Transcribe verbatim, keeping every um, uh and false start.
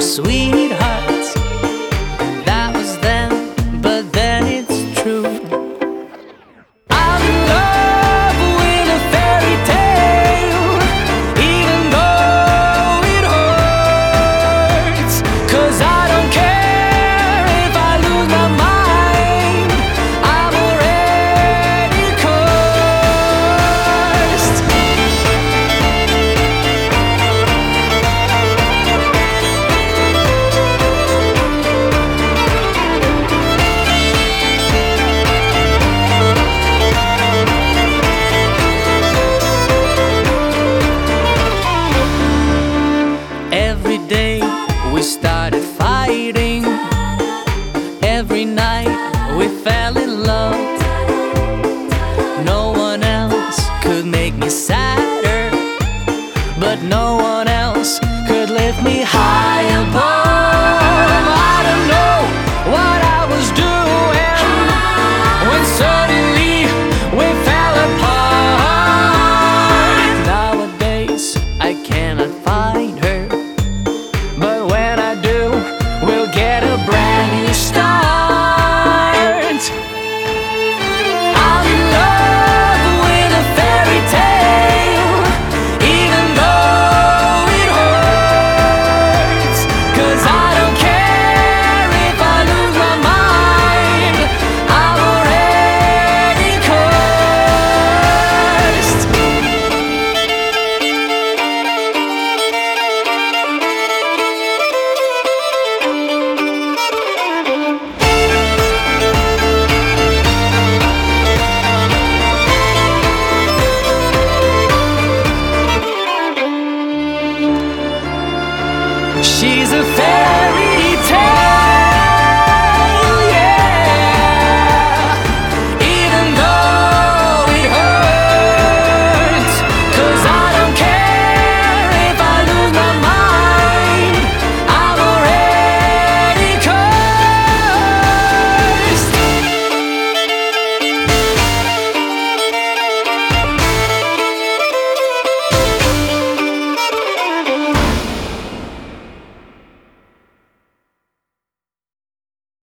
were sweethearts. That was then, but then it's true. I'm in love with a fairy tale, even though it hurts. 'Cause I don't care if I lose my mind, I'm already cursed. Every day we started fighting. Every night we fell in love. No one else could make me sadder, but no one else could lift me high above. I don't know what I was doing when suddenly we fell apart. Nowadays I cannot find her, but when I do, we'll get a brand new start. I'm in love with a fairy tale, even though it hurts. 'Cause I don't care if I lose my mind, I'm already cursed. She's a fairy